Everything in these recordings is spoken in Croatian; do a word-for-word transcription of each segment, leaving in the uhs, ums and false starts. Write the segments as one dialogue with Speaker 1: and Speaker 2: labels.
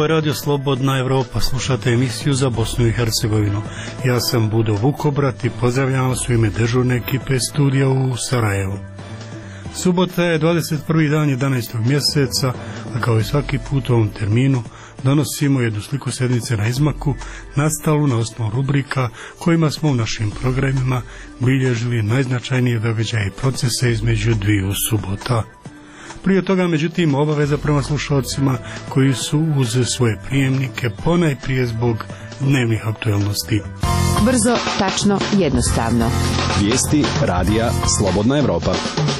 Speaker 1: je Radio Slobodna Evropa, slušate emisiju za Bosnu i Hercegovinu. Ja sam Budo Vukobrat i pozdravljam vas u ime dežurne ekipe studija u Sarajevu. Subota je dvadeset prvi dan jedanaestog mjeseca, a kao i svaki put u ovom terminu donosimo jednu sliku sedmice na izmaku, nastalu na osnovu rubrika kojima smo u našim programima bilježili najznačajnije događaje i procese između dviju subota. Prije toga, međutim, obaveza prema slušalcima koji su uz svoje prijemnike ponajprije zbog dnevnih aktualnosti.
Speaker 2: Brzo, tačno, jednostavno.
Speaker 3: Vijesti radija Slobodna Evropa.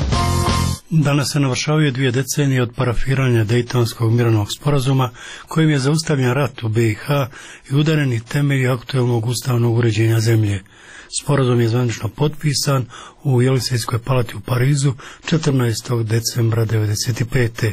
Speaker 1: Danas se navršavaju dvije decenije od parafiranja Dejtonskog mirovnog sporazuma kojim je zaustavljen rat u be i ha i udareni temelji aktualnog ustavnog uređenja zemlje. Sporazum je zvanično potpisan u Jelisejskoj palati u Parizu četrnaestog decembra devedeset pete.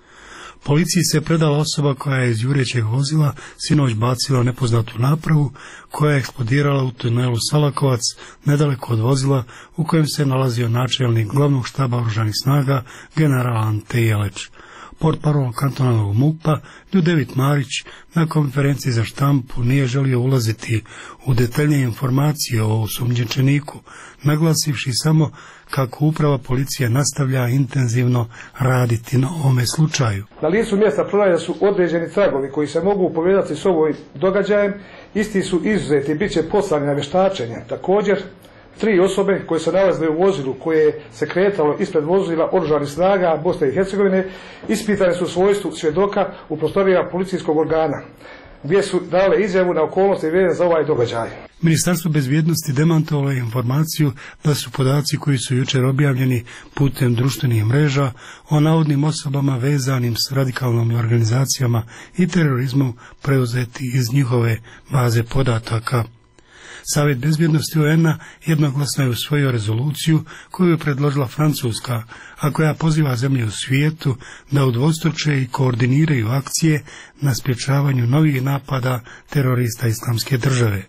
Speaker 1: Policiji se predala osoba koja je iz jurećeg vozila sinoć bacila nepoznatu napravu koja je eksplodirala u tunelu Salakovac nedaleko od vozila u kojem se nalazio načelnik glavnog štaba oružanih snaga general Ante Jeleć. Portparol kantonalnog mupa Ljudevit Marić na konferenciji za štampu nije želio ulaziti u detaljnije informacije o osumnjičeniku, naglasivši samo kako uprava policije nastavlja intenzivno raditi na ovome slučaju.
Speaker 4: Na licu mjesta pronađeni su određeni tragovi koji se mogu povezati s ovim događajem, isti su izuzeti i bit će poslani na vještačenje. Također, tri osobe koje se nalazile u vozilu koje se kretalo ispred vozila oružanih snaga Bosne i Hercegovine ispitane su u svojstvu svjedoka u prostorijama policijskog organa, gdje su dale izjavu na okolnosti vezane za ovaj događaj.
Speaker 1: Ministarstvo bezbjednosti demantovalo je informaciju da su podaci koji su jučer objavljeni putem društvenih mreža o navodnim osobama vezanim s radikalnim organizacijama i terorizmom preuzeti iz njihove baze podataka. Savjet bezbjednosti u en a jednoglasno je usvojio rezoluciju koju je predložila Francuska, a koja poziva zemlje u svijetu da udvostruče i koordiniraju akcije na sprječavanju novih napada terorista Islamske države.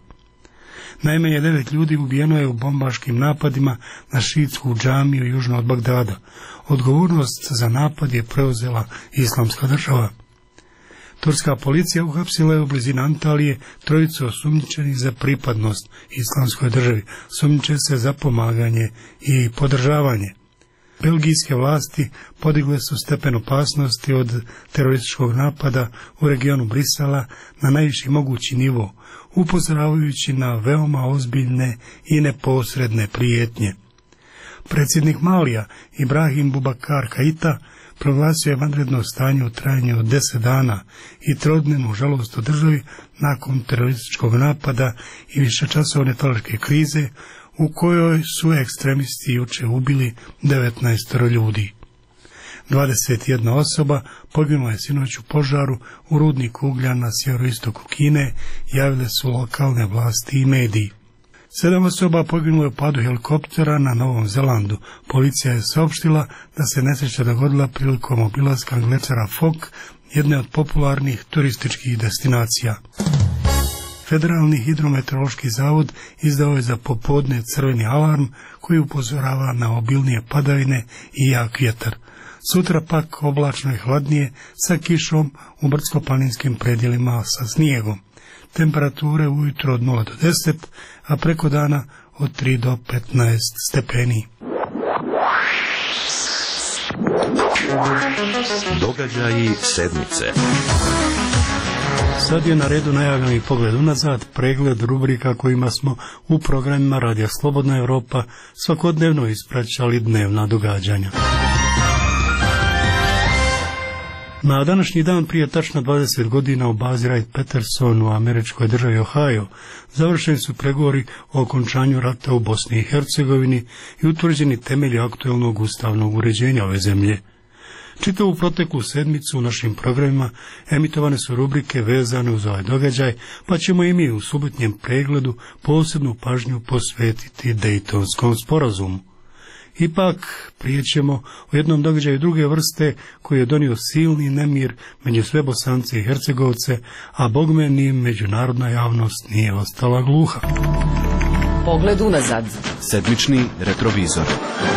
Speaker 1: Najmanje devet ljudi ubijeno je u bombaškim napadima na šiitsku džamiju južno od Bagdada. Odgovornost za napad je preuzela Islamska država. Turska policija uhapsila je u blizini Antalije trojicu osumnjičenih za pripadnost Islamskoj državi. Sumnjiče se za pomaganje i podržavanje. Belgijske vlasti podigle su stepen opasnosti od terorističkog napada u regionu Brisela na najviši mogući nivo, upozoravajući na veoma ozbiljne i neposredne prijetnje. Predsjednik Malija Ibrahim Bubakar Keita proglasio je vanredno stanje u trajanju od deset dana i trodnevnu žalost u državi nakon terorističkog napada i višečasovne talačke krize u kojoj su ekstremisti juče ubili devetnaest ljudi. dvadeset jedna osoba poginula je sinoć u požaru u rudniku uglja na sjeveroistoku Kine, javile su lokalne vlasti i mediji. Sedam osoba poginulo je u padu helikoptera na Novom Zelandu. Policija je saopštila da se nesreća dogodila prilikom obilaska glečera Fok, jedne od popularnih turističkih destinacija. Federalni hidrometeorološki zavod izdao je za popodne crveni alarm koji upozorava na obilnije padavine i jak vjetar. Sutra pak oblačno i hladnije sa kišom u brdsko-planinskim predjelima sa snijegom. Temperature ujutro od nula do deset, a preko dana od tri do petnaest stepeni.
Speaker 3: Događaji sedmice.
Speaker 1: Sad je na redu najavljeni pogled unazad, pregled rubrika kojima smo u programima Radija Slobodna Evropa svakodnevno ispraćali dnevna događanja. Na današnji dan prije tačno dvadeset godina u bazi Wright-Patterson u američkoj državi Ohio završeni su pregovori o okončanju rata u Bosni i Hercegovini i utvrđeni temelji aktualnog ustavnog uređenja ove zemlje. Čitavu proteklu sedmicu u našim programima emitovane su rubrike vezane uz ovaj događaj, pa ćemo i mi u subotnjem pregledu posebnu pažnju posvetiti Dejtonskom sporazumu. Ipak prijećemo o jednom događaju druge vrste koji je donio silni nemir među sve Bosance i Hercegovce, a bogme ni međunarodna javnost nije ostala gluha.
Speaker 2: Pogled unazad.
Speaker 3: Sedmični retrovizor.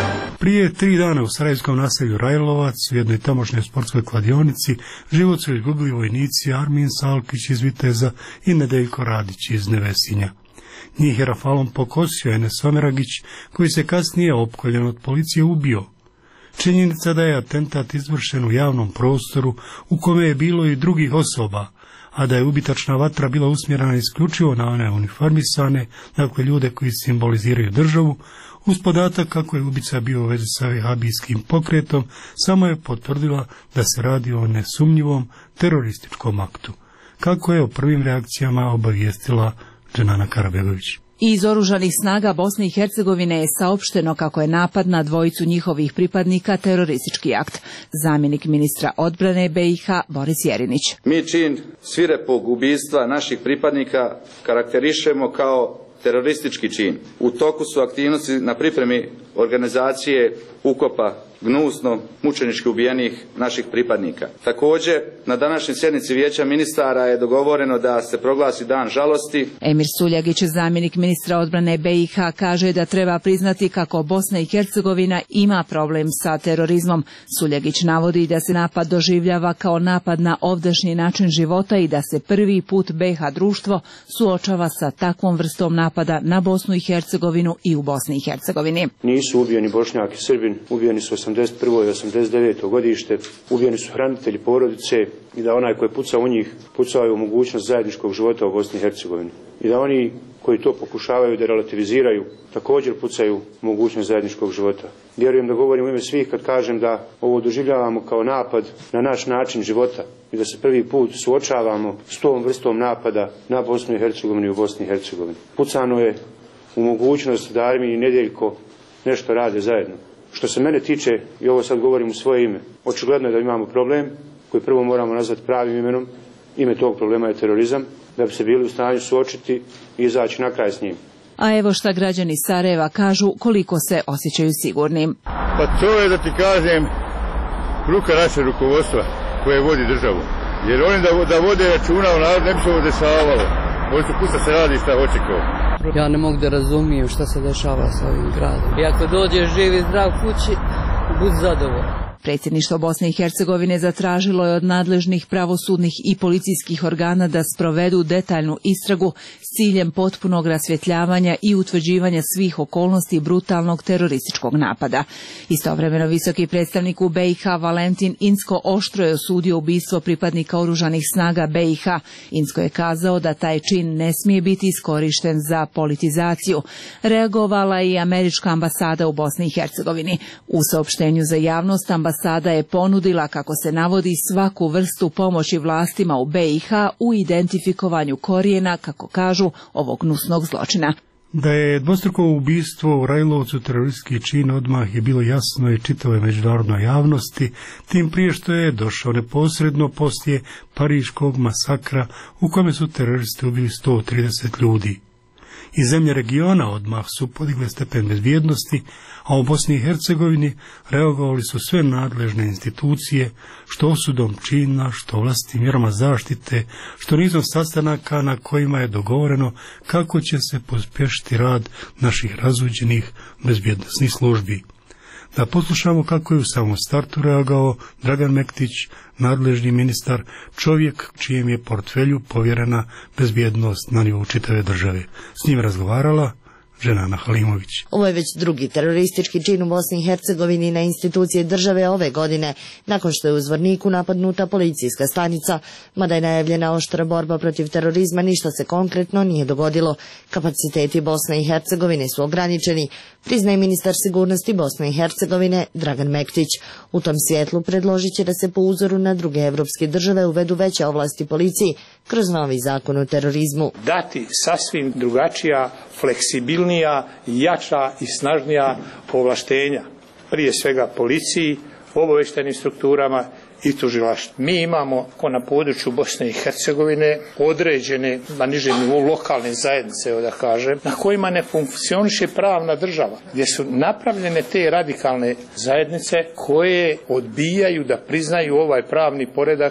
Speaker 1: Prije tri dana u sarajevskom naselju Rajlovac, u jednoj tamošnjoj sportskoj kladionici, život su izgubili vojnici Armin Salkić iz Viteza i Nedeljko Radić iz Nevesinja. Njih je rafalom pokosio Enes Omeragić, koji se kasnije opkoljen od policije ubio. Činjenica da je atentat izvršen u javnom prostoru u kome je bilo i drugih osoba, a da je ubitačna vatra bila usmjerena isključivo na one uniformisane, dakle ljude koji simboliziraju državu, uz podatak kako je ubica bio u vezi sa vehabijskim pokretom, samo je potvrdila da se radi o nesumnjivom terorističkom aktu, kako je o prvim reakcijama obavijestila Dženana Karabegović.
Speaker 2: Iz oružanih snaga Bosne i Hercegovine je saopšteno kako je napad na dvojicu njihovih pripadnika teroristički akt. Zamjenik ministra odbrane B i H Boris Jerinić.
Speaker 5: Mi čin svirepog ubistva naših pripadnika karakterišemo kao teroristički čin. U toku su aktivnosti na pripremi organizacije ukopa gnusno mučenički ubijenih naših pripadnika. Također, na današnjoj sjednici Vijeća ministara je dogovoreno da se proglasi dan žalosti.
Speaker 2: Emir Suljagić, zamjenik ministra odbrane B i H, kaže da treba priznati kako Bosna i Hercegovina ima problem sa terorizmom. Suljagić navodi da se napad doživljava kao napad na ovdašnji način života i da se prvi put B H društvo suočava sa takvom vrstom napada na Bosnu i Hercegovinu i u Bosni i Hercegovini.
Speaker 6: Nisu ubijeni Bošnjak i Srbin, ubijeni su osamdeset prvo i osamdeset deveto godište, ubijeni su hranitelji porodice i da onaj koji puca u njih, pucao je u mogućnost zajedničkog života u Bosni i Hercegovini. I da oni koji to pokušavaju da relativiziraju, također pucaju u mogućnost zajedničkog života. Vjerujem da govorim u ime svih kad kažem da ovo doživljavamo kao napad na naš način života i da se prvi put suočavamo s tom vrstom napada na Bosnu i Hercegovinu i u Bosni i Hercegovini. Pucano je u mogućnost da Armin i Nedeljko nešto rade zajedno. Što se mene tiče, i ovo sad govorim u svoje ime, očigledno je da imamo problem koji prvo moramo nazvati pravim imenom. Ime tog problema je terorizam, da bi se bili u stanju suočiti i izaći na kraj s njim.
Speaker 2: A evo šta građani Sarajeva kažu koliko se osjećaju sigurnim.
Speaker 7: Pa to je da ti kažem ruka naše rukovodstva koje vodi državu. Jer oni da, da vode računa u narod ne bi se ovo dešavalo. Možda pusta se radi šta očekao.
Speaker 8: Ja ne mogu da razumijem šta se dešava sa ovim gradom. I ako dođeš živ i zdrav kući, budi zadovoljan.
Speaker 2: Predsjedništvo Bosne i Hercegovine zatražilo je od nadležnih pravosudnih i policijskih organa da sprovedu detaljnu istragu s ciljem potpunog rasvjetljavanja i utvrđivanja svih okolnosti brutalnog terorističkog napada. Istovremeno visoki predstavnik u B i H Valentin Incko oštro je osudio ubistvo pripadnika oružanih snaga B i H. Incko je kazao da taj čin ne smije biti iskorišten za politizaciju. Reagovala je i američka ambasada u Bosni i Hercegovini. U saopštenju za javnost ambasada Ambasada je ponudila, kako se navodi, svaku vrstu pomoći vlastima u B i H u identifikovanju korijena, kako kažu, ovog gnusnog zločina.
Speaker 1: Da je dvostruko ubistvo u Rajlovcu teroristički čin odmah je bilo jasno i čitavoj međunarodnoj javnosti, tim prije što je došao neposredno poslije pariškog masakra u kome su teroristi ubili sto trideset ljudi. I zemlje regiona odmah su podigle stepen bezbjednosti, a u Bosni i Hercegovini reagovali su sve nadležne institucije, što osudom čina, što vlastitim mjerama zaštite, što nizom sastanaka na kojima je dogovoreno kako će se pospješiti rad naših razuđenih bezbjednosnih službi. Da poslušamo kako je u samom startu reagao Dragan Mektić, nadležni ministar, čovjek čijem je portfelju povjerena bezbjednost na nivou čitave države. S njim razgovarala Dženana Halimović.
Speaker 9: Ovo je već drugi teroristički čin u Bosni i Hercegovini na institucije države ove godine, nakon što je u Zvorniku napadnuta policijska stanica. Mada je najavljena oštra borba protiv terorizma, ništa se konkretno nije dogodilo. Kapaciteti Bosne i Hercegovine su ograničeni, priznaje ministar sigurnosti Bosne i Hercegovine Dragan Mektić. U tom svjetlu predložit će da se po uzoru na druge evropske države uvedu veće ovlasti policiji kroz novi zakon o terorizmu.
Speaker 10: Dati sasvim drugačija, fleksibilnija, jača i snažnija ovlaštenja, prije svega policiji, obavještajnim strukturama i tužilaštvu. Mi imamo na području Bosne i Hercegovine određene, na nižem nivou lokalne zajednice, da kažem, na kojima ne funkcioniše pravna država, gdje su napravljene te radikalne zajednice koje odbijaju da priznaju ovaj pravni poredak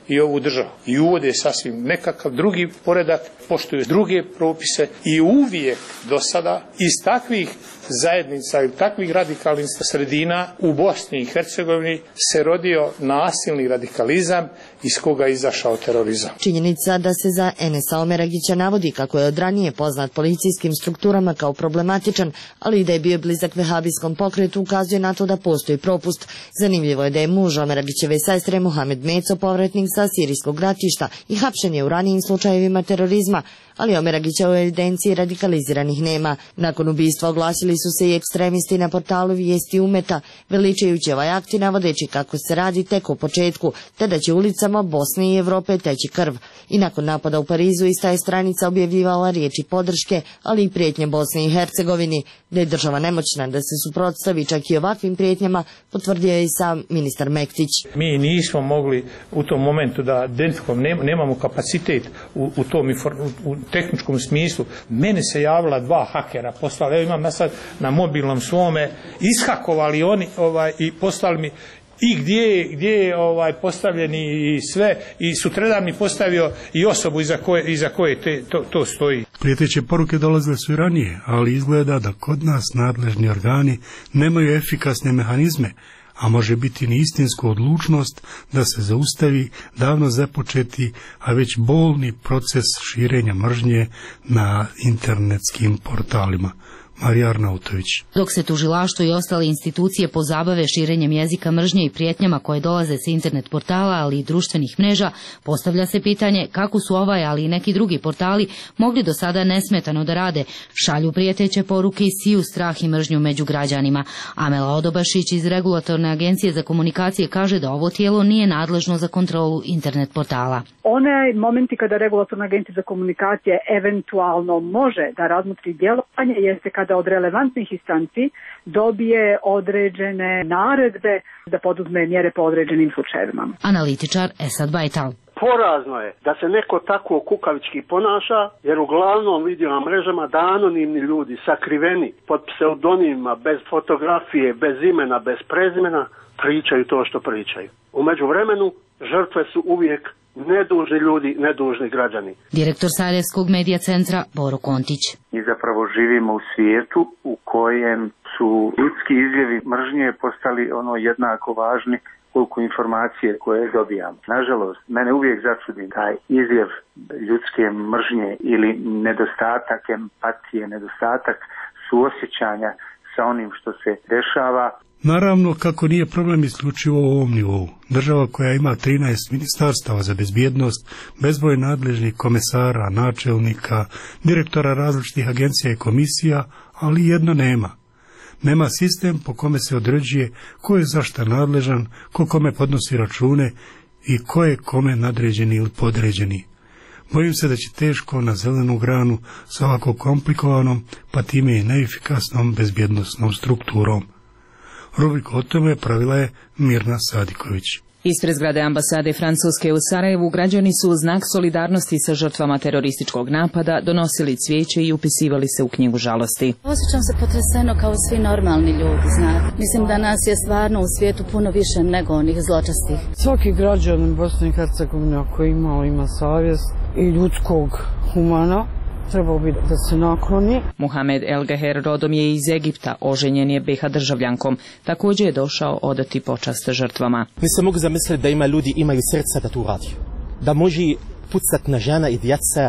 Speaker 10: i ovu državu. I uvode sasvim nekakav drugi poredak, poštuju druge propise i uvijek do sada iz takvih zajednica i takvih radikalnih sredina u Bosni i Hercegovini se rodio nasilni radikalizam iz koga je izašao terorizam.
Speaker 9: Činjenica da se za Enesa Omeragića navodi kako je od ranije poznat policijskim strukturama kao problematičan, ali i da je bio blizak vehabijskom pokretu ukazuje na to da postoji propust. Zanimljivo je da je muž Omeragićeve sestre Muhamed Meco povratnik sa sirijskog ratišta i hapšen je u ranijim slučajevima terorizma, ali Omeragića u evidenciji radikaliziranih nema. Nakon ubistva oglasili su se i ekstremisti na portalu Vijesti Umeta, veličajući ovaj akt i navodeći kako se radi tek u početku, te da će ulicama Bosne i Evrope teći krv. I nakon napada u Parizu ista je stranica objavljivala riječi podrške, ali i prijetnje Bosni i Hercegovini. Da je država nemoćna da se suprotstavi čak i ovakvim prijetnjama, potvrdio je i sam ministar Mektić.
Speaker 10: Mi nismo mogli u tom momentu da identifikom, nemamo kapacitet u, u tom u tehničkom smislu. Mene se javila dva hakera, poslali, evo imam ja sad na mobilnom svome, ishakovali oni ovaj, i poslali mi i gdje, gdje je ovaj, postavljeni i sve, i sutradan mi postavio i osobu iza koje, iza koje te, to, to stoji.
Speaker 1: Prijeteće poruke dolazile su i ranije, ali izgleda da kod nas nadležni organi nemaju efikasne mehanizme, a može biti ni istinsku odlučnost da se zaustavi davno započeti, a već bolni proces širenja mržnje na internetskim portalima. Marija Arnautović.
Speaker 11: Dok se tužilaštvo i ostale institucije pozabave širenjem jezika mržnje i prijetnjama koje dolaze sa internet portala, ali i društvenih mreža, postavlja se pitanje kako su ovaj, ali i neki drugi portali mogli do sada nesmetano da rade, šalju prijeteće poruke i siju strah i mržnju među građanima. Amela Odobašić iz Regulatorne agencije za komunikacije kaže da ovo tijelo nije nadležno za kontrolu internet portala.
Speaker 12: One momenti kada Regulatorna agencija za komunikacije eventualno može da razmotri djelovanje jeste kada od relevantnih instanci dobije određene naredbe da poduzme mjere po određenim slučajevima.
Speaker 11: Analitičar Esad Bajtal.
Speaker 13: Porazno je da se neko tako kukavički ponaša, jer uglavnom vidio na mrežama da anonimni ljudi sakriveni pod pseudonimima, bez fotografije, bez imena, bez prezimena, pričaju to što pričaju. U međuvremenu žrtve su uvijek nedužni ljudi, nedužni građani.
Speaker 11: Direktor Sarajevskog medija centra Boro Kontić.
Speaker 14: Mi zapravo živimo u svijetu u kojem su ljudski izljevi mržnje postali ono jednako važni koliko informacije koje dobijamo. Nažalost, mene uvijek začudi taj izljev ljudske mržnje ili nedostatak empatije, nedostatak suosjećanja sa onim što se dešava.
Speaker 1: Naravno, kako nije problem isključivo u ovom nivou. Država koja ima trinaest ministarstava za bezbjednost, bezbroj nadležnih komesara, načelnika, direktora različitih agencija i komisija, ali jedno nema. Nema sistem po kome se određuje ko je zašta nadležan, ko kome podnosi račune i ko je kome nadređeni ili podređeni. Bojim se da će teško na zelenu granu sa ovako komplikovanom, pa time i neefikasnom bezbjednosnom strukturom. Rubriku o tome pravila je Mirna Sadiković.
Speaker 2: Ispred zgrade ambasade Francuske u Sarajevu građani su u znak solidarnosti sa žrtvama terorističkog napada donosili cvijeće i upisivali se u knjigu žalosti.
Speaker 15: Osjećam se potreseno kao svi normalni ljudi, znate. Mislim da nas je stvarno u svijetu puno više nego onih zločastih.
Speaker 8: Svaki građanin Bosne i Hercegovine ako ima, ima savjest i ljudskog humana, trebao bi da se nakloni.
Speaker 2: Muhamed El Geher rodom je iz Egipta, oženjen je be ha državljankom. Također je došao odati počast žrtvama.
Speaker 16: Mi se mogu zamisliti da ima ljudi imaju srca da tu radi. Da može pucati na žena i djeca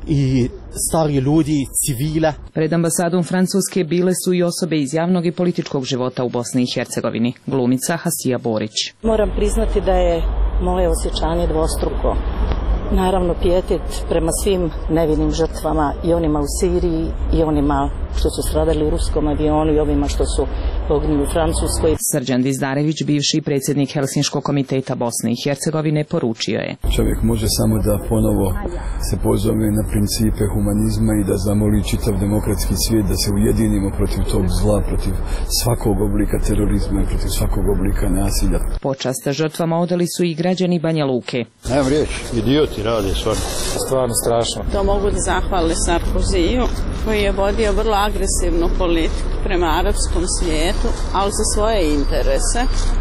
Speaker 16: i stari ljudi, civile.
Speaker 2: Pred ambasadom Francuske bile su i osobe iz javnog i političkog života u Bosni i Hercegovini. Glumica Hasija Borić.
Speaker 17: Moram priznati da je moje osjećanje dvostruko. Naravno, pijetet prema svim nevinim žrtvama, i onima u Siriji i onima što su stradali u ruskom avionu i ovima što su poginuli u Francuskoj.
Speaker 2: Srđan Dizdarević, bivši predsjednik Helsinškog komiteta Bosne i Hercegovine, poručio je.
Speaker 18: Čovjek može samo da ponovo se pozove na principe humanizma i da zamoli čitav demokratski svijet da se ujedinimo protiv tog zla, protiv svakog oblika terorizma i protiv svakog oblika nasilja.
Speaker 2: Počast žrtvama odali su i građani Banja Luke.
Speaker 19: Nemam riječ, idioti rade stvarno.
Speaker 20: Stvarno strašno.
Speaker 21: To mogu da zahvali Sarkoziju koji je vodio vrlo agresivnu politiku prema arapskom svijetu, ali za svoje interese,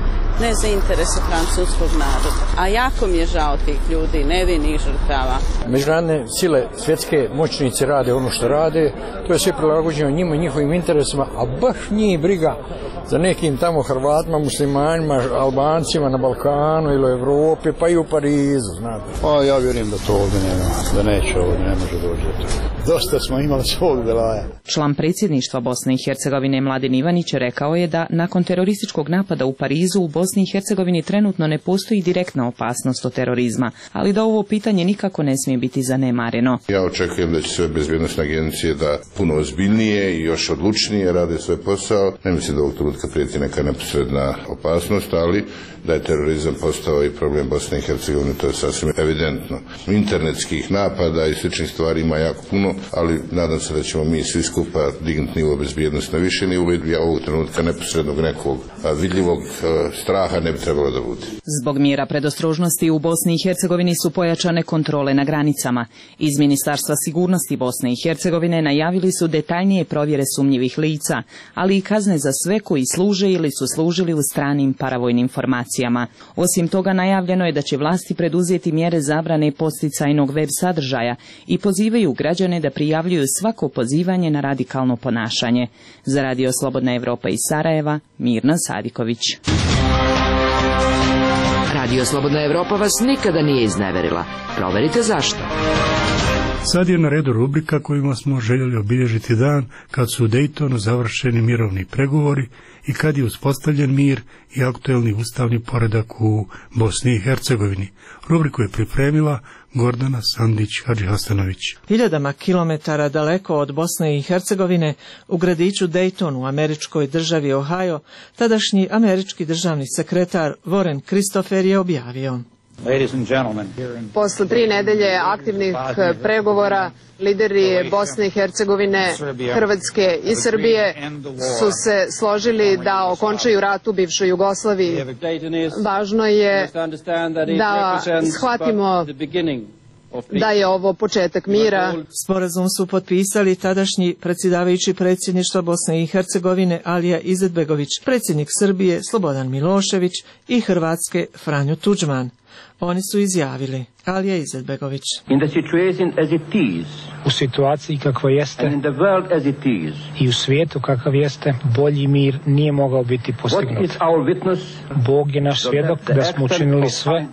Speaker 21: ne za interese francuskog naroda. A jako mi je žao tih ljudi, nevinih žrtava.
Speaker 20: Međunarodne sile svjetske moćnice rade ono što rade, to je sve prilagođeno njima i njihovim interesima, a baš njih briga za nekim tamo Hrvatima, muslimanima, Albancima na Balkanu ili u Evropi, pa i u Parizu, znate.
Speaker 19: Pa ja vjerujem da to ovdje nema, da neće ovdje, ne može doći do toga. Dosta smo imali svog belaja.
Speaker 22: Član predsjedništva Bosne i Hercegovine Mladen Ivanić rekao je da nakon terorističkog napada u Parizu u Bosni i Hercegovini trenutno ne postoji direktna opasnost od terorizma, ali da ovo pitanje nikako ne smije biti zanemareno.
Speaker 23: Ja očekujem da će sve bezbjednosne agencije da puno ozbiljnije i još odlučnije rade svoj posao. Ne mislim da ovog trenutka prijeti neka neposredna opasnost, ali da je terorizam postao i problem Bosne i Hercegovine, to je sasvim evidentno. Internetskih napada i sličnih stvari ima jako puno, ali nadam se da ćemo mi svi skupa dignuti nivo bezbjednosti na više nivo i ovog trenutka neposrednog nekog vidljivog straha ne bi trebalo da bude.
Speaker 22: Zbog mjera predostrožnosti u Bosni i Hercegovini su pojačane kontrole na granicama. Iz Ministarstva sigurnosti Bosne i Hercegovine najavili su detaljnije provjere sumnjivih lica, ali i kazne za sve koji služe ili su služili u stranim paravojnim formacijama. Osim toga, najavljeno je da će vlasti preduzeti mjere zabrane podsticajnog web sadržaja i pozivaju građane da prijavljuju svako pozivanje na radikalno ponašanje. Za Radio Slobodna Evropa iz Sarajeva, Mirna Sadiković.
Speaker 24: Radio Slobodna Evropa vas nikada nije izneverila. Proverite zašto.
Speaker 1: Sad je na redu rubrika kojima smo željeli obilježiti dan kad su u Daytonu završeni mirovni pregovori i kad je uspostavljen mir i aktuelni ustavni poredak u Bosni i Hercegovini. Rubriku je pripremila Gordana Sandić-Hadžihastanović.
Speaker 25: Hiljadama kilometara daleko od Bosne i Hercegovine, u gradiću Dayton u američkoj državi Ohio, tadašnji američki državni sekretar Warren Christopher je objavio:
Speaker 26: Posle tri nedelje aktivnih pregovora, lideri Bosne i Hercegovine, Hrvatske i Srbije su se složili da okončaju rat u bivšoj Jugoslaviji. Važno je da shvatimo da je ovo početak mira.
Speaker 25: Sporazum su potpisali tadašnji predsjedavajući predsjedništva Bosne i Hercegovine Alija Izetbegović, predsjednik Srbije Slobodan Milošević i Hrvatske Franjo Tudžman. Oni su izjavili: Alija Izetbegović:
Speaker 27: u situaciji kakva jeste i u svijetu kakav jeste, bolji mir nije mogao biti postignut. Bog je naš svjedok da smo učinili sve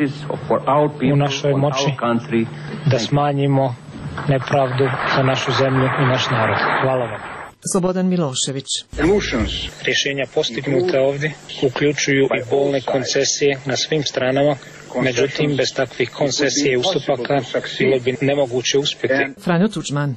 Speaker 27: u našoj moći da smanjimo nepravdu za našu zemlju i naš narod. Hvala vam.
Speaker 25: Slobodan Milošević:
Speaker 27: rješenja postignuta ovdje uključuju i bolne koncesije na svim stranama, međutim bez takvih koncesija i ustupaka bilo bi nemoguće uspjeti.
Speaker 25: Franjo Tudžman: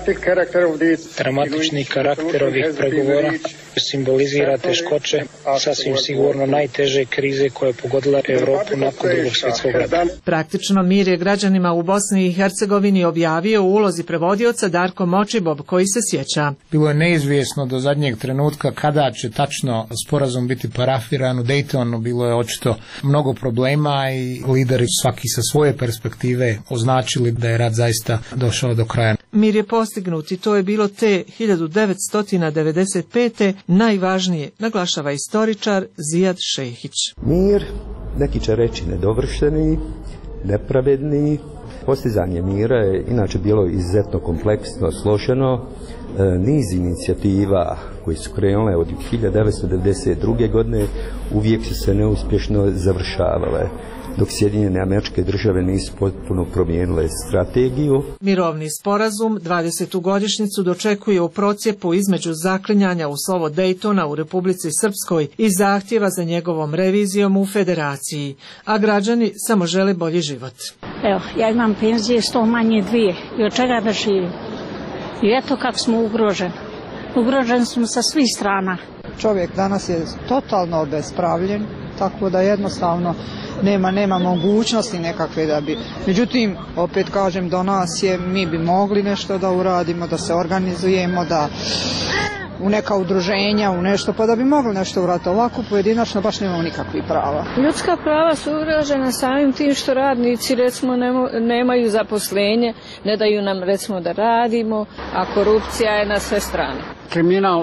Speaker 27: dramatični karakter ovih pregovora simbolizira teškoće, sasvim sigurno najteže krize koje je pogodila Europu nakon drugog svjetskog rata.
Speaker 25: Praktično mir je građanima u Bosni i Hercegovini objavio u ulozi prevodioca Darko Močibob, koji se sjeća:
Speaker 27: bilo je neizvjesno do zadnjeg trenutka kada će tačno sporazum biti parafiran. U Daytonu bilo je očito mnogo problema i lideri svaki sa svoje perspektive označili da je rat zaista došao do kraja.
Speaker 25: Mir je postignut i to je bilo te hiljadu devetsto devedeset pete najvažnije, naglašava istoričar Zijad Šehić.
Speaker 28: Mir, neki će reći nedovršeni, nepravedni. Postizanje mira je inače bilo izuzetno kompleksno, složeno. Niz inicijativa koji su krenule od hiljadu devetsto devedeset druge. godine uvijek su se neuspješno završavale, dok Sjedinjene Američke Države nisu potpuno promijenile strategiju.
Speaker 25: Mirovni sporazum dvadesetu godišnjicu dočekuje u procjepu između zaklinjanja u slovo Daytona u Republici Srpskoj i zahtjeva za njegovom revizijom u Federaciji, a građani samo žele bolji život.
Speaker 29: Evo, ja imam penzije sto manje dvije i od čega da živim. I eto kako smo ugroženi. Ugroženi smo sa svih strana.
Speaker 8: Čovjek danas je totalno obespravljen, tako da jednostavno nema, nema mogućnosti nekakve da bi. Međutim, opet kažem, do nas je, mi bi mogli nešto da uradimo, da se organizujemo, da u neka udruženja, u nešto, pa da bi mogli nešto uraditi. Ovako pojedinačno baš nemamo nikakvih prava.
Speaker 29: Ljudska prava su ugrožena samim tim što radnici recimo nemaju zaposlenje, ne daju nam recimo da radimo, a korupcija je na sve strane.
Speaker 30: Kriminal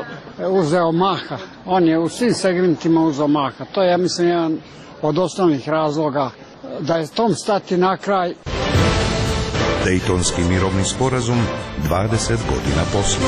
Speaker 3: uzeo maha. On je u svim segmentima uzeo maha. To je, ja mislim, jedan od osnovnih razloga da je tom stati na kraj.
Speaker 4: Dejtonski mirovni sporazum dvadeset godina poslije.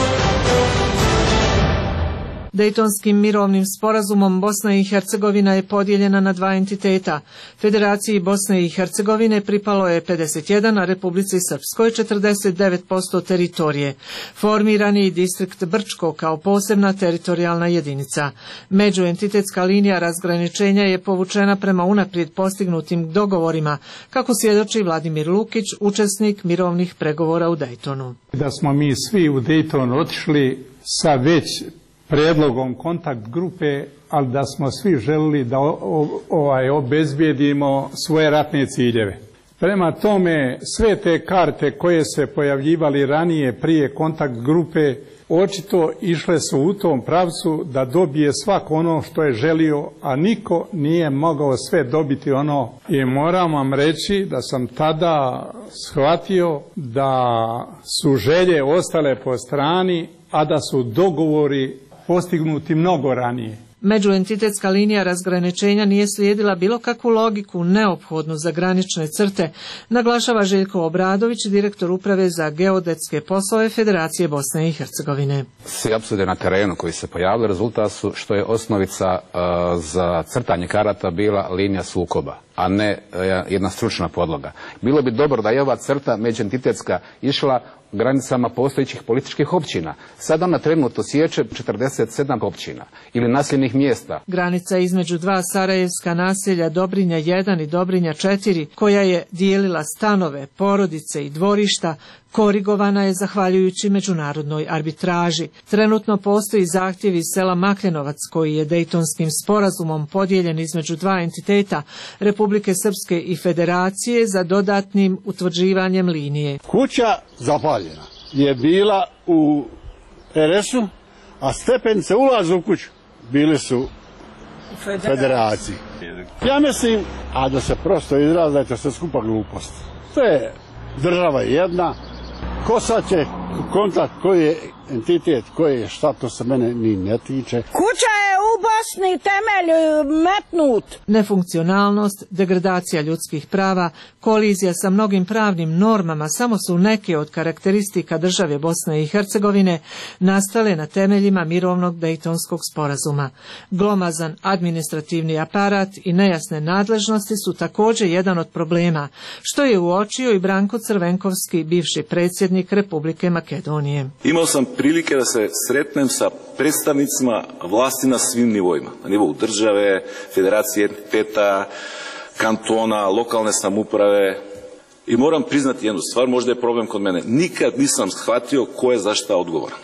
Speaker 25: Dejtonskim mirovnim sporazumom Bosna i Hercegovina je podijeljena na dva entiteta. Federaciji Bosne i Hercegovine pripalo je pedeset jedan, a Republici Srpskoj četrdeset devet posto teritorije. Formiran je i distrikt Brčko kao posebna teritorijalna jedinica. Međuentitetska linija razgraničenja je povučena prema unaprijed postignutim dogovorima, kako svjedoči Vladimir Lukić, učesnik mirovnih pregovora u Dejtonu.
Speaker 5: Da smo mi svi u Dejtonu otišli sa već predlogom kontakt grupe, ali da smo svi želili da ovaj obezbijedimo svoje ratne ciljeve. Prema tome, sve te karte koje se pojavljivali ranije prije kontakt grupe, očito išle su u tom pravcu da dobije svako ono što je želio, a niko nije mogao sve dobiti ono. I moram vam reći da sam tada shvatio da su želje ostale po strani, a da su dogovori postignuti mnogo ranije.
Speaker 25: Međuentitetska linija razgraničenja nije slijedila bilo kakvu logiku neophodnu za granične crte, naglašava Željko Obradović, direktor uprave za geodetske poslove Federacije Bosne i Hercegovine.
Speaker 6: Svi apsurde na terenu koji se pojavili rezultat su što je osnovica uh, za crtanje karata bila linija sukoba, a ne uh, jedna stručna podloga. Bilo bi dobro da je ova crta međuentitetska išla granicama postojećih političkih općina. Sada ona trenutno sječe četrdeset sedam općina ili naseljenih mjesta.
Speaker 25: Granica između dva sarajevska naselja Dobrinja jedan i Dobrinja četiri, koja je dijelila stanove, porodice i dvorišta, korigovana je zahvaljujući međunarodnoj arbitraži. Trenutno postoji zahtjev iz sela Makljenovac, koji je Dejtonskim sporazumom podijeljen između dva entiteta, Republike Srpske i Federacije, za dodatnim utvrđivanjem linije.
Speaker 3: Kuća zapaljena je bila u er es-u, a stepenice ulaza u kuću bili su u Federaciji. Ja mislim, a da se prosto izrazi, da je to sve skupa glupost. To je država jedna. Ko sad će kontakt, koji je entitet, koji je šta, to se mene ni ne tiče.
Speaker 7: Kuća je u Bosni temelj metnut.
Speaker 25: Nefunkcionalnost, degradacija ljudskih prava, kolizija sa mnogim pravnim normama samo su neke od karakteristika države Bosne i Hercegovine nastale na temeljima mirovnog Dejtonskog sporazuma. Glomazan administrativni aparat i nejasne nadležnosti su također jedan od problema, što je uočio i Branko Crvenkovski, bivši predsjednik Republike Makedonije.
Speaker 9: Imao sam prilike da se sretnem sa predstavnicima vlasti na svim nivoima, na nivou države, federacije, entiteta, kantona, lokalne samouprave, i moram priznati jednu stvar, možda je problem kod mene, nikad nisam shvatio ko je za šta odgovoran.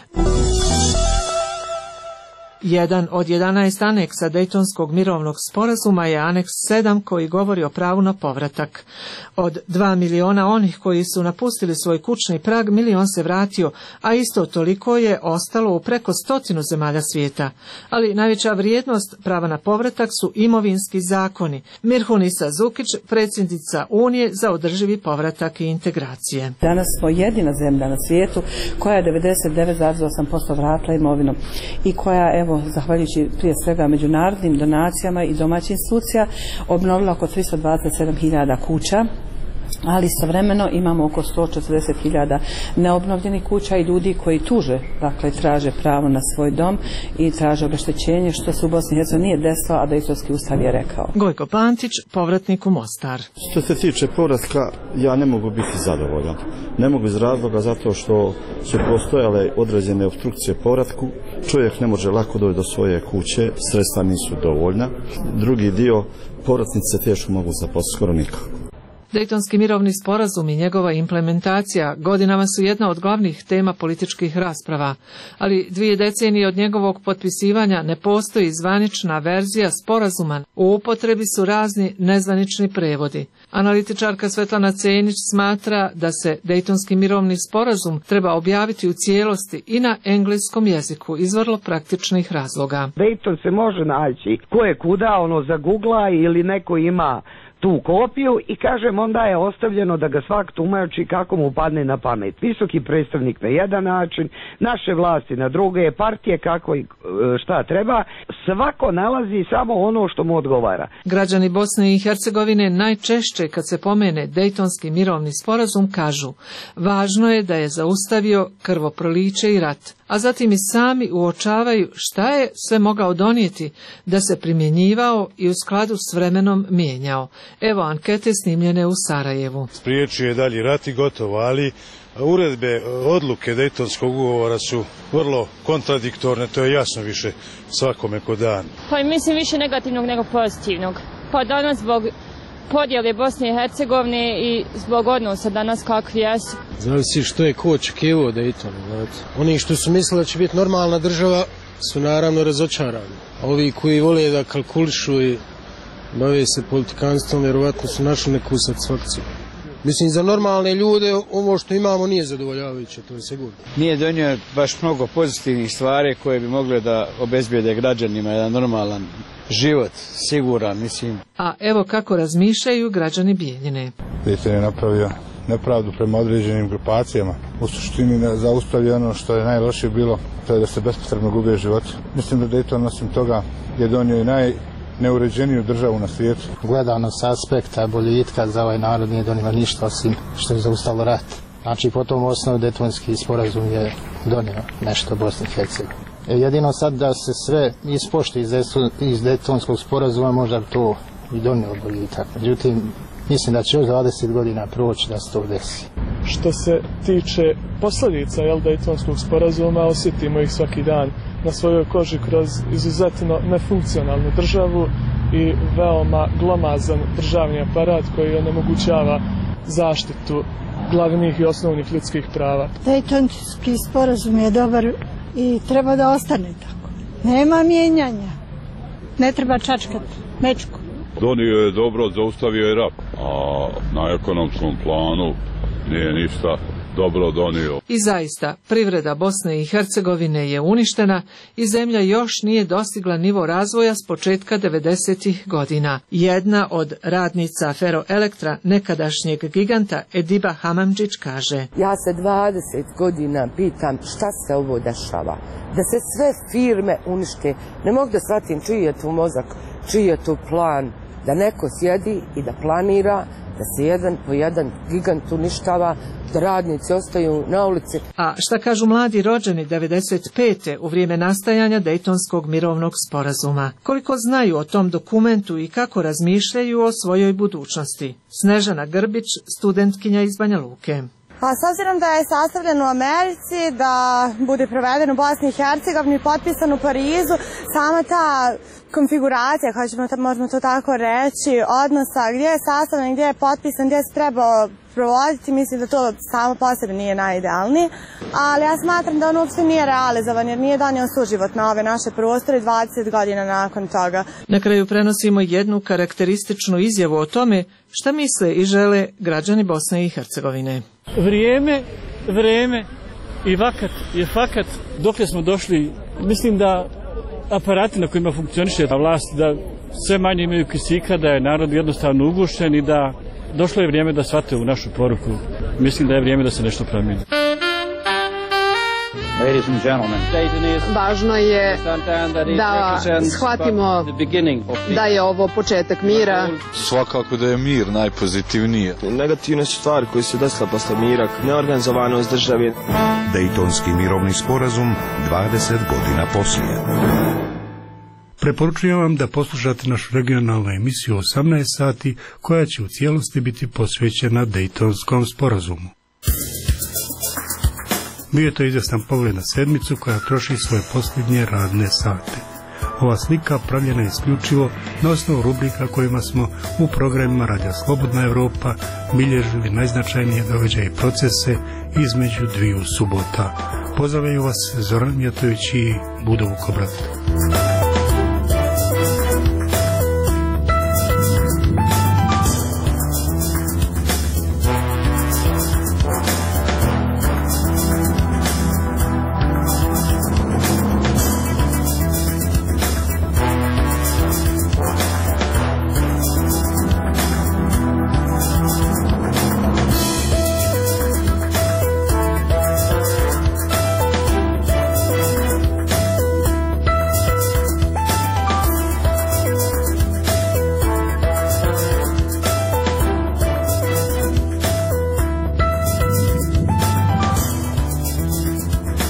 Speaker 25: Jedan od jedanaest aneksa Dejtonskog mirovnog sporazuma je aneks sedam, koji govori o pravu na povratak. Od dva miliona onih koji su napustili svoj kućni prag, milion se vratio, a isto toliko je ostalo u preko stotinu zemalja svijeta. Ali najveća vrijednost prava na povratak su imovinski zakoni. Mirhunisa Zukić, predsjednica Unije za održivi povratak i integracije.
Speaker 10: Danas smo jedina zemlja na svijetu koja je devedeset devet zarez osam posto vratila imovinom i koja, evo, zahvaljujući prije svega međunarodnim donacijama i domaćih institucija, obnovila oko tristo dvadeset sedam hiljada kuća, ali istovremeno imamo oko sto četrdeset hiljada neobnovljenih kuća i ljudi koji tuže, dakle traže pravo na svoj dom i traže obeštećenje, što se u Bosni i Hercegovini nije desilo, a Dejtonski ustav je rekao.
Speaker 25: Gojko Pantić, povratnik u Mostar.
Speaker 12: Što se tiče povratka, ja ne mogu biti zadovoljan. Ne mogu iz razloga zato što su postojale određene obstrukcije povratku. Čovjek ne može lako doći do svoje kuće, sredstva nisu dovoljna. Drugi dio, povratnice teško mogu zaposliti, skoro nikako.
Speaker 25: Dejtonski mirovni sporazum i njegova implementacija godinama su jedna od glavnih tema političkih rasprava, ali dvije decenije od njegovog potpisivanja ne postoji zvanična verzija sporazuma. U upotrebi su razni nezvanični prevodi. Analitičarka Svetlana Cenić smatra da se Dejtonski mirovni sporazum treba objaviti u cijelosti i na engleskom jeziku iz vrlo praktičnih razloga.
Speaker 13: Dejton se može naći ko je kuda, ono za Googla, ili neko ima
Speaker 2: tu kopiju i kažem onda je ostavljeno da ga svak tumači kako mu padne na pamet. Visoki predstavnik na jedan način, naše vlasti na druge, partije kako i šta treba, svako nalazi samo ono što mu odgovara.
Speaker 25: Građani Bosne i Hercegovine najčešće kad se pomene Dejtonski mirovni sporazum kažu: važno je da je zaustavio krvoproliće i rat, a zatim i sami uočavaju šta je sve mogao donijeti da se primjenjivao i u skladu s vremenom mijenjao. Evo ankete snimljene u Sarajevu.
Speaker 11: Spriječio je dalji rat i gotovo, ali uredbe, odluke Dejtonskog ugovora su vrlo kontradiktorne, to je jasno više svakome ko dan.
Speaker 13: Pa mislim više negativnog nego pozitivnog. Pa danas zbog podjele Bosne i Hercegovine i zbog odnosa danas kakvi jesu.
Speaker 14: Zavisi što je ko očekivao Dejton. Oni što su mislili da će biti normalna država su naravno razočarani. A ovi koji vole da kalkulišu i bave se politikanstvom, vjerovatno su našli neku satisfakciju. Mislim, za normalne ljude ovo što imamo nije zadovoljavajuće, to je sigurno.
Speaker 15: Nije donio baš mnogo pozitivnih stvari koje bi mogle da obezbijede građanima jedan normalan život, siguran, mislim.
Speaker 25: A evo kako razmišljaju građani Bijeljine.
Speaker 11: Dejton je napravio nepravdu prema određenim grupacijama. U suštini zaustavio ono što je najlošije bilo, to je da se bespotrebno gube život. Mislim da Dejton osim toga je donio i naj neuređeniju državu na svijetu.
Speaker 27: Gledano s aspekta boljitka za ovaj narod nije donio ništa osim što je zaustavilo rat. Znači po tom osnovu Dejtonski sporazum je donio nešto Bosni i Hercegovini. Jedino sad da se sve ispošti iz Dejtonskog sporazuma možda to i donio boljitak. Međutim, mislim da će još dvadeset godina proći da se to desi.
Speaker 16: Što se tiče posljedica Dejtonskog sporazuma, osjetimo ih svaki dan na svojoj koži kroz izuzetno nefunkcionalnu državu i veoma glomazan državni aparat koji onemogućava zaštitu glavnih i osnovnih ljudskih prava.
Speaker 7: Dejtonski sporazum je dobar i treba da ostane tako. Nema mijenjanja. Ne treba čačkati mečku.
Speaker 17: Donio je dobro, zaustavio je rat, a na ekonomskom planu nije ništa dobro donio.
Speaker 25: I zaista, privreda Bosne i Hercegovine je uništena i zemlja još nije dostigla nivo razvoja s početka devedesetih godina. Jedna od radnica Feroelektra, nekadašnjeg giganta Ediba Hamamdžić kaže:
Speaker 18: ja se dvadeset godina pitam šta se ovo dešava. Da se sve firme unište. Ne mogu da shvatim čiji je tu mozak, čiji je tu plan. Da neko sjedi i da planira, da se jedan po jedan gigant uništava, da radnici ostaju na ulici.
Speaker 25: A šta kažu mladi rođeni devedeset pete u vrijeme nastajanja Dejtonskog mirovnog sporazuma? Koliko znaju o tom dokumentu i kako razmišljaju o svojoj budućnosti? Snežana Grbić, studentkinja iz Banja Luke.
Speaker 21: A s obzirom da je sastavljen u Americi, da bude proveden u Bosni i Hercegovini, potpisan u Parizu, sama ta konfiguracija, hoćemo, možemo to tako reći, odnosa gdje je sastavljen, gdje je potpisan, gdje se trebao provoditi, mislim da to samo po sebi nije najidealniji, ali ja smatram da on uopšte nije realizovan jer nije donio suživot na ove naše prostore dvadeset godina nakon toga.
Speaker 25: Na kraju prenosimo jednu karakterističnu izjavu o tome šta misle i žele građani Bosne i Hercegovine.
Speaker 16: Vrijeme, vrijeme i vakat je fakat. Dokle smo došli, mislim da aparati na kojima funkcioniše vlast, da sve manje imaju kisika, da je narod jednostavno ugušen i da došlo je vrijeme da shvate u našu poruku. Mislim da je vrijeme da se nešto promijeni.
Speaker 26: Važno je da shvatimo da je ovo početak mira.
Speaker 30: Svakako da je mir najpozitivnije.
Speaker 31: Negativne su stvari koje se desila posle mira, neorganizovanost države.
Speaker 4: Dejtonski mirovni sporazum dvadeset godina poslije.
Speaker 1: Preporučujem vam da poslušate našu regionalnu emisiju osamnaest sati koja će u cijelosti biti posvećena Dejtonskom sporazumu. Bio je to izvjestan pogled na sedmicu koja troši svoje posljednje radne sate. Ova slika pravljena je isključivo na osnovu rubrika kojima smo u programima Radija Slobodna Evropa bilježili najznačajnije događaje i procese između dviju subota. Pozdravljaju vas Zoran Mijatović i Budo Vukobrat.